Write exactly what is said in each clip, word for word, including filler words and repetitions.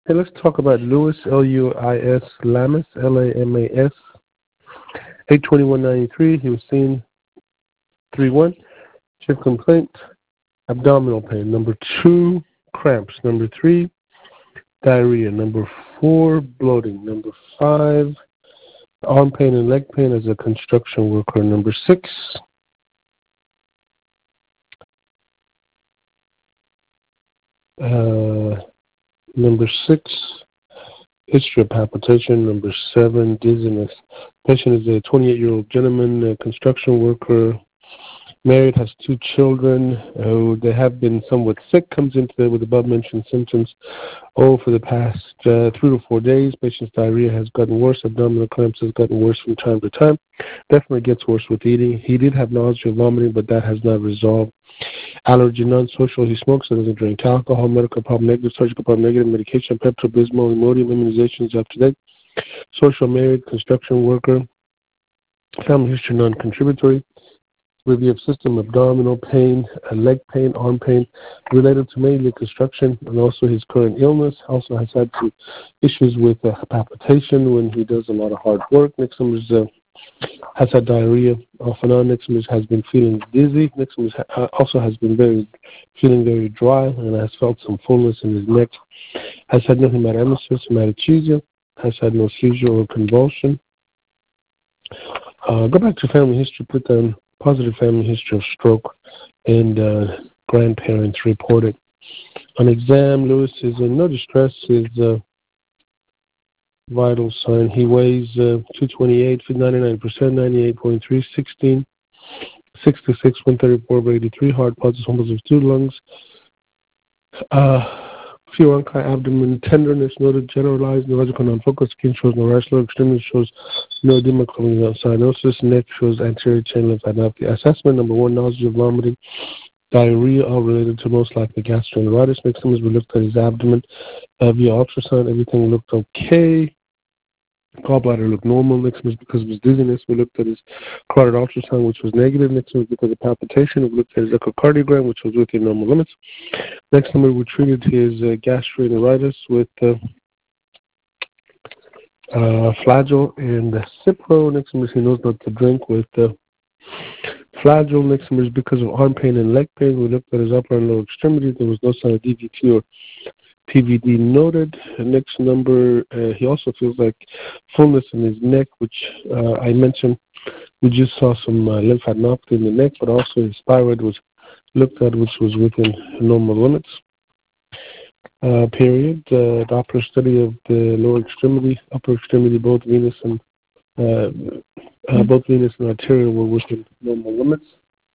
Hey, let's talk about Lewis, L U I S, Lamas, L A M A S, eight twenty-one ninety-three. He was seen three one. Chief complaint, abdominal pain. Number two, cramps. Number three, diarrhea. Number four, bloating. Number five, arm pain and leg pain as a construction worker. Number six, uh, number six, history of palpitation. Number seven, dizziness. Patient is a twenty-eight-year-old gentleman, a construction worker, married, has two children who they have been somewhat sick, comes into there with above-mentioned symptoms. Oh, for the past uh, three to four days, patient's diarrhea has gotten worse, abdominal cramps has gotten worse from time to time. Definitely gets worse with eating. He did have nausea, vomiting, but that has not resolved. Allergy, non-social. He smokes and doesn't drink alcohol. Medical problem negative, surgical problem negative. Medication, Pepto-Bismol, Imodium, immunizations up to date. Social, married, construction worker. Family history, non-contributory. Review of system, abdominal pain, uh, leg pain, arm pain, related to mainly construction, and also his current illness. Also has had some issues with uh, palpitation when he does a lot of hard work. Next one is uh, has had diarrhea off and on. Next one is has been feeling dizzy. Next one is ha- also has been very feeling very dry and has felt some fullness in his neck. Has had nothing but emesis, hematochezia. Has had no seizure or convulsion. Uh, go back to family history. Put down positive family history of stroke, and uh, grandparents reported. On exam, Lewis is in no distress. His uh, vital sign, he weighs uh, two twenty-eight, ninety-nine percent, ninety-eight point three, sixteen, sixty-six, one thirty-four over eighty-three, heart pulses, humbles of two lungs, uh, Furunci abdomen, tenderness noted, generalized, neurological non-focus, skin shows no rash, lower extremity shows no edema coming out, cyanosis, neck shows anterior chain lymphadenopathy. Assessment, number one, nausea, vomiting, diarrhea, all related to most likely gastroenteritis. Next time is we looked at his abdomen uh, via ultrasound, everything looked okay. Gallbladder looked normal. Next was because of his dizziness. We looked at his carotid ultrasound, which was negative. Next was because of palpitation. We looked at his echocardiogram, which was within normal limits. Next number, we treated his uh, gastroenteritis with uh, uh, Flagyl and Cipro. Next number, he knows not to drink with uh, Flagyl. Next number is because of arm pain and leg pain. We looked at his upper and lower extremities. There was no sign of D V T or P V D noted. Next number, uh, he also feels like fullness in his neck, which uh, I mentioned. We just saw some uh, lymphadenopathy in the neck, but also his thyroid was looked at, which was within normal limits. Uh, period. Uh, Doppler study of the lower extremity, upper extremity, both venous and uh, uh, both venous and arterial were within normal limits.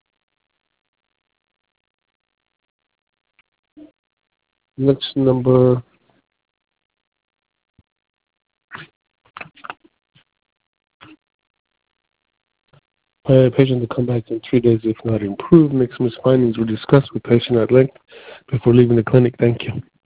Next number, uh, patient to come back in three days if not improved. Next month's findings were discussed with patient at length before leaving the clinic. Thank you.